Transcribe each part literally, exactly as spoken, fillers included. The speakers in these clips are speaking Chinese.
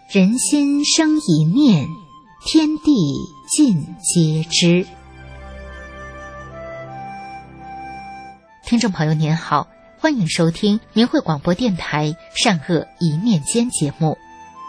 人心生一念，天地尽皆知。听众朋友您好，欢迎收听明慧广播电台善恶一念间节目。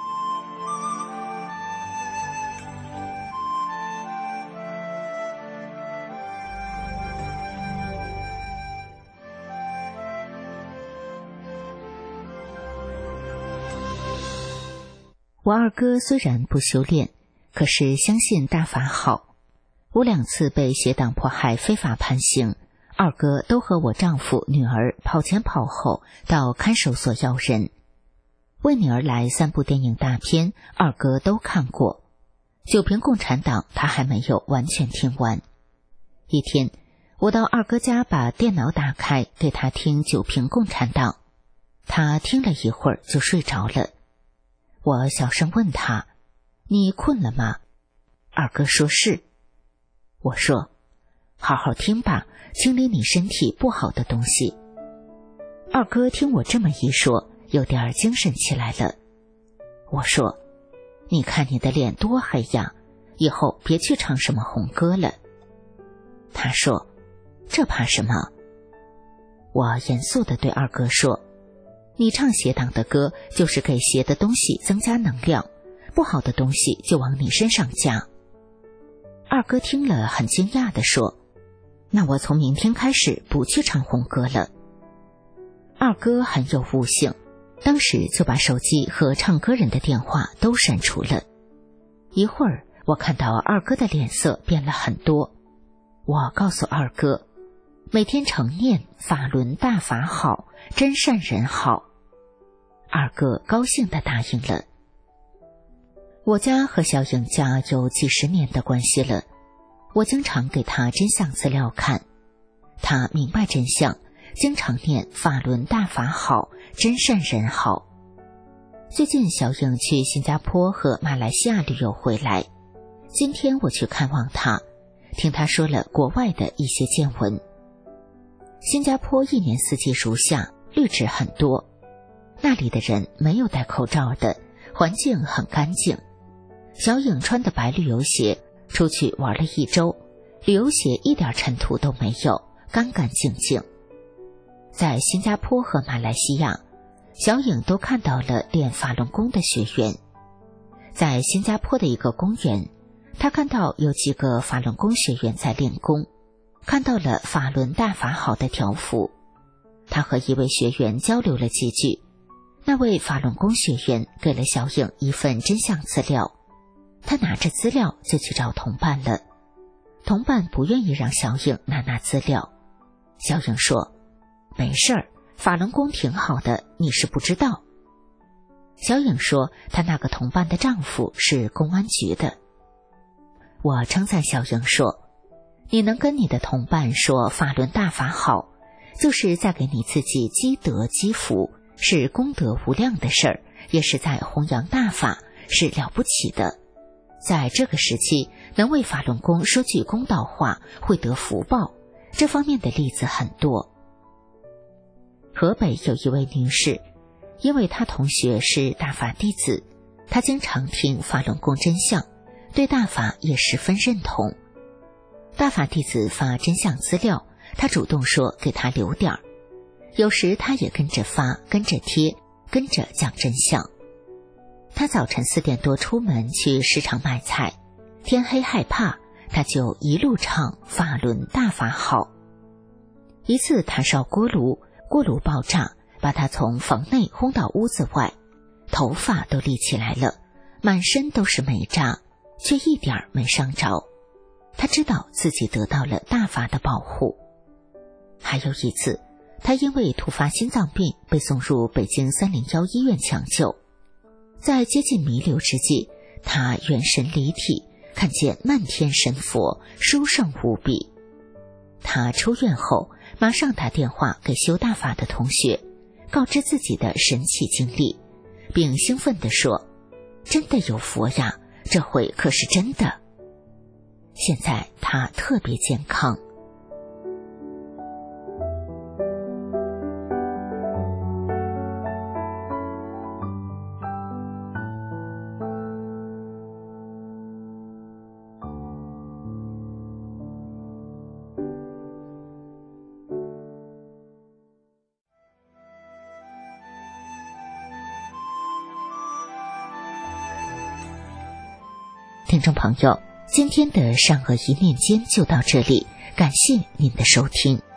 我二哥虽然不修炼，可是相信大法好。我两次被邪党迫害非法判刑，二哥都和我丈夫女儿跑前跑后到看守所要人。为你而来三部电影大片，二哥都看过。九评共产党他还没有完全听完。一天，我到二哥家把电脑打开，给他听九评共产党。他听了一会儿就睡着了。我小声问他：你困了吗？二哥说是。我说：好好听吧，清理你身体不好的东西。二哥听我这么一说，有点精神起来了。我说：你看你的脸多黑呀，以后别去唱什么红歌了。他说：这怕什么？我严肃地对二哥说：你唱邪党的歌，就是给邪的东西增加能量，不好的东西就往你身上加。二哥听了很惊讶地说：那我从明天开始不去唱红歌了。二哥很有悟性，当时就把手机和唱歌人的电话都删除了。一会儿，我看到二哥的脸色变了很多。我告诉二哥，每天常念法轮大法好，真善人好。二哥高兴地答应了。我家和小颖家有几十年的关系了，我经常给他真相资料看，他明白真相，经常念法轮大法好，真善人好。最近小颖去新加坡和马来西亚旅游回来，今天我去看望他，听他说了国外的一些见闻。新加坡一年四季如夏，绿植很多，那里的人没有戴口罩的，环境很干净。小颖穿的白旅游鞋出去玩了一周，旅游鞋一点尘土都没有，干干净净。在新加坡和马来西亚，小颖都看到了练法轮功的学员。在新加坡的一个公园，她看到有几个法轮功学员在练功，看到了法轮大法好的条幅。他和一位学员交流了几句，那位法轮功学员给了小颖一份真相资料，他拿着资料就去找同伴了。同伴不愿意让小颖拿拿资料。小颖说：没事儿，法轮功挺好的，你是不知道。小颖说她那个同伴的丈夫是公安局的。我称赞小颖说：你能跟你的同伴说法轮大法好，就是在给你自己积德积福，是功德无量的事儿，也是在弘扬大法，是了不起的。在这个时期，能为法轮功说句公道话，会得福报，这方面的例子很多。河北有一位女士，因为她同学是大法弟子，她经常听法轮功真相，对大法也十分认同。大法弟子发真相资料，她主动说给他留点儿，有时她也跟着发，跟着贴，跟着讲真相。她早晨四点多出门去市场买菜，天黑害怕，她就一路唱法轮大法好。一次她烧锅炉，锅炉爆炸，把她从房内轰到屋子外，头发都立起来了，满身都是煤渣，却一点没伤着。她知道自己得到了大法的保护。还有一次，她因为突发心脏病被送入北京三零一医院抢救，在接近弥留之际，她元神离体，看见漫天神佛，殊胜无比。她出院后马上打电话给修大法的同学，告知自己的神奇经历，并兴奋地说：真的有佛呀，这回可是真的。现在她特别健康。 听众朋友，今天的善恶一念间就到这里，感谢您的收听。